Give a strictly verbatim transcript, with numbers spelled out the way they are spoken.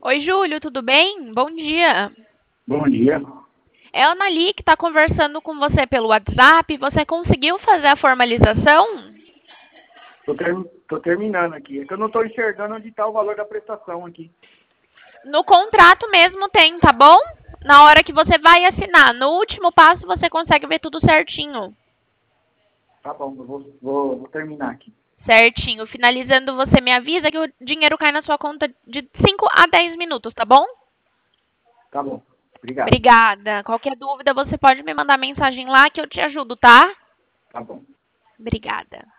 Oi, Júlio, tudo bem? Bom dia. Bom dia. É a Anali que está conversando com você pelo WhatsApp. Você conseguiu fazer a formalização? Tô, ter, tô terminando aqui. É que eu não estou enxergando onde está o valor da prestação aqui. No contrato mesmo tem, tá bom? Na hora que você vai assinar. No último passo você consegue ver tudo certinho. Tá bom, eu vou, vou, vou terminar aqui. Certinho. Finalizando, você me avisa que o dinheiro cai na sua conta de cinco a dez minutos, tá bom? Tá bom. Obrigado. Obrigada. Qualquer dúvida, você pode me mandar mensagem lá que eu te ajudo, tá? Tá bom. Obrigada.